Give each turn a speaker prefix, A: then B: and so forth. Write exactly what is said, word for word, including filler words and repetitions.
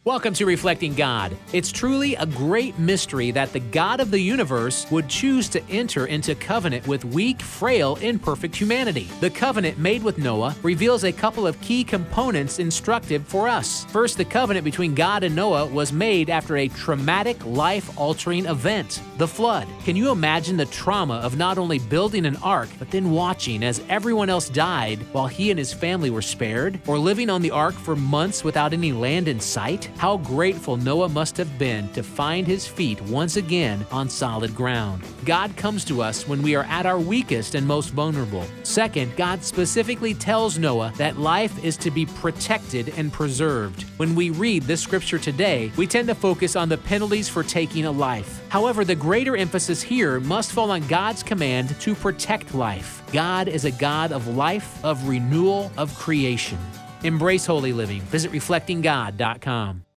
A: Welcome to Reflecting God. It's truly a great mystery that the God of the universe would choose to enter into covenant with weak, frail, imperfect humanity. The covenant made with Noah reveals a couple of key components instructive for us. First, the covenant between God and Noah was made after a traumatic, life-altering event, the flood. Can you imagine the trauma of not only building an ark, but then watching as everyone else died while he and his family were spared? Or living on the ark for months without any land in sight? How grateful Noah must have been to find his feet once again on solid ground. God comes to us when we are at our weakest and most vulnerable. Second, God specifically tells Noah that life is to be protected and preserved. When we read this scripture today, we tend to focus on the penalties for taking a life. However, the greater emphasis here must fall on God's command to protect life. God is a God of life, of renewal, of creation. Embrace holy living. Visit reflecting god dot com.